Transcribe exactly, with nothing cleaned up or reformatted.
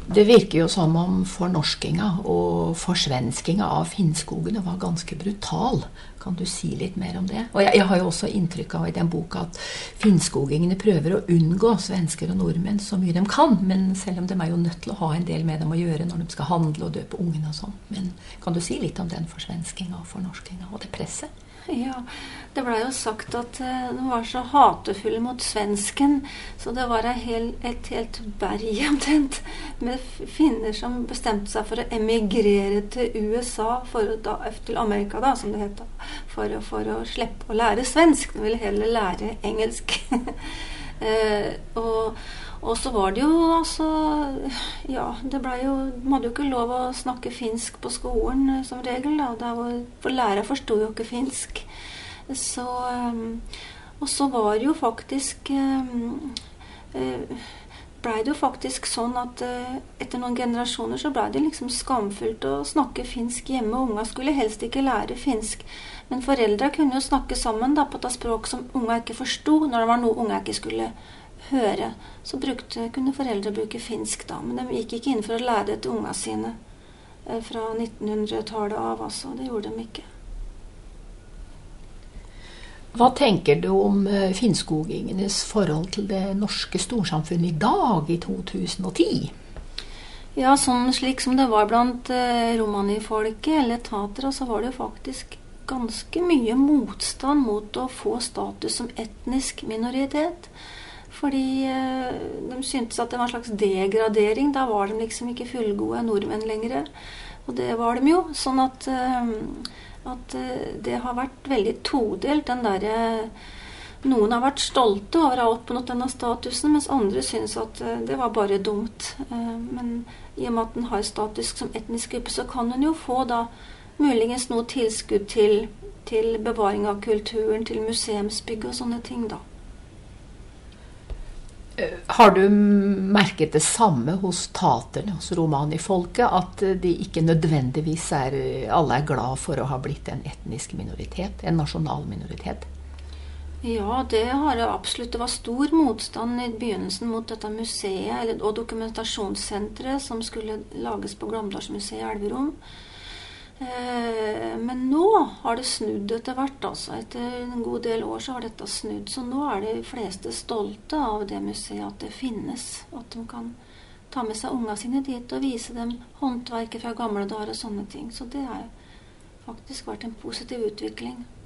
Det virker jo som om fornorskinga og forsvenskinga av finnskogene var ganske brutal. Kan du si litt mer om det? Og jeg, jeg har jo også inntrykk av i den boka at finnskogingene prøver å unngå svensker og nordmenn så mye de kan, men selv om de er jo nødt til å ha en del med dem å gjøre når de skal handle og døpe ungene og sånn. Men kan du si litt om den forsvenskinga og fornorskinga og det presset? Ja, det ble jo sagt at uh, de var så hatefulle mot svensken, så det var et, hel, et helt berg omtrent med finner som bestemte seg for å emigrere til U S A, for å, da, til Amerika da, som det heter, for, for å slippe å lære svensk. De ville heller lære engelsk. uh, og, og så var det jo altså, ja, det ble jo, de hadde jo ikke lov å snakke finsk på skolen uh, som regel, da, det var, for lærere forstod jo ikke finsk. Så, um, og så var det jo faktisk um, uh, ble det jo faktisk sånn at uh, etter noen generasjoner så ble det liksom skamfullt å snakke finsk hjemme. Unga skulle helst ikke lære finsk, men foreldre kunne jo snakke sammen da, på det språk som unga ikke forstod. Når det var noe unga ikke skulle høre, så brukte, kunne foreldre bruke finsk da, men de gikk ikke inn for å lære det til unga sine uh, fra nittenhundretallet av, altså. Det gjorde de ikke. Hva tenker du om uh, finnskogingenes forhold til det norske storsamfunnet i dag, i to tusen og ti? Ja, sånn slik som det var blant uh, romanifolket eller tatere, så var det jo faktisk ganske mye motstand mot å få status som etnisk minoritet. Fordi uh, de syntes at det var en slags degradering. Da var de liksom ikke fullgode nordmenn lenger. Og det var de jo. Sånn at... Uh, at det har vært veldig todelt, den der, noen har vært stolte over å ha oppnådd denne statusen, mens andre synes at det var bare dumt. Men i og med at den har status som etnisk gruppe, så kan den jo få da muligens noe tilskudd til, til bevaring av kulturen, til museumsbygg og sånne ting da. Har du merket det samme hos taterne, hos romanifolket, at de ikke nødvendigvis er, alle er glad for å ha blitt en etnisk minoritet, en nasjonal minoritet? Ja, det har jeg absolutt. Det var stor motstand i begynnelsen mot dette museet og dokumentasjonssenteret som skulle lages på Glåmdalsmuseet i Elverum. Men nå har det snudd etter hvert, altså. Etter en god del år så har dette snudd, så nå er de fleste stolte av det museet, at det finnes, at de kan ta med seg unga sine dit og vise dem håndverket fra gamle dager og sånne ting. Så det har faktisk vært en positiv utvikling.